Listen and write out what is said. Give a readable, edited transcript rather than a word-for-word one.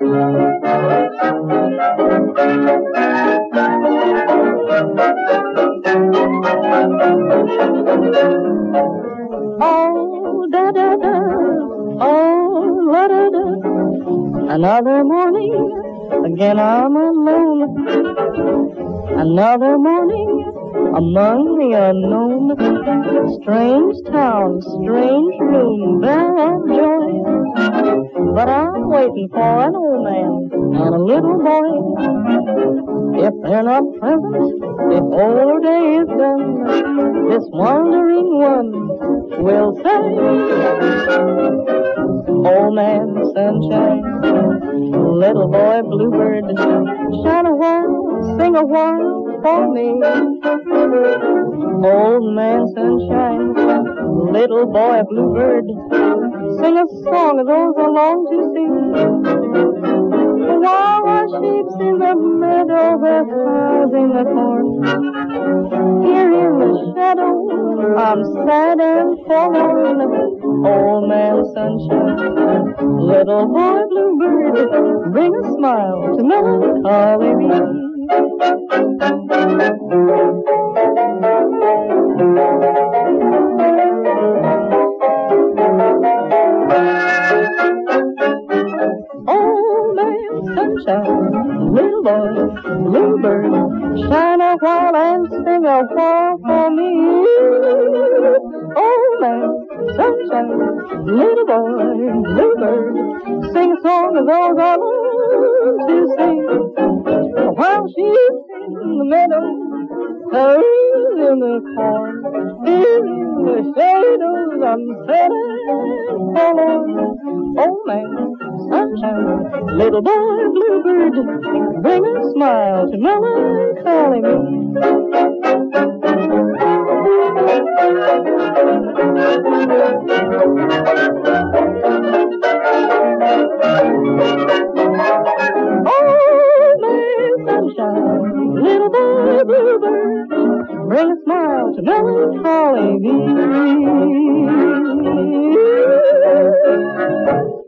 Oh, da da da, oh, la da da. Another morning, again I'm alone. Another morning, among the unknown. Strange town, strange room, bell of joy. But I'm waiting for an old man and a little boy. If they're not present, if old day is done, this wandering one will say, old man sunshine, little boy bluebird, shine a while, sing a while for me. Old man sunshine, little boy bluebird, sing a song of those I long to sing. While our sheep's in the meadow, the cows in the corn, here in the shadow, I'm sad and forlorn. Old man sunshine, little boy bluebird, bring a smile to melancholy me. Old man sunshine, little boy bluebird, shine a while and sing a while for me. Old man sunshine, little boy bluebird, sing a song of those I love to sing. While she's in the meadow, her in the corn, here in the shadows, I'm sad and forlorn. Old man sunshine, little boy bluebird, bring a smile to melancholy me. Old man sunshine, little boy bluebird, bring a smile to melancholy me.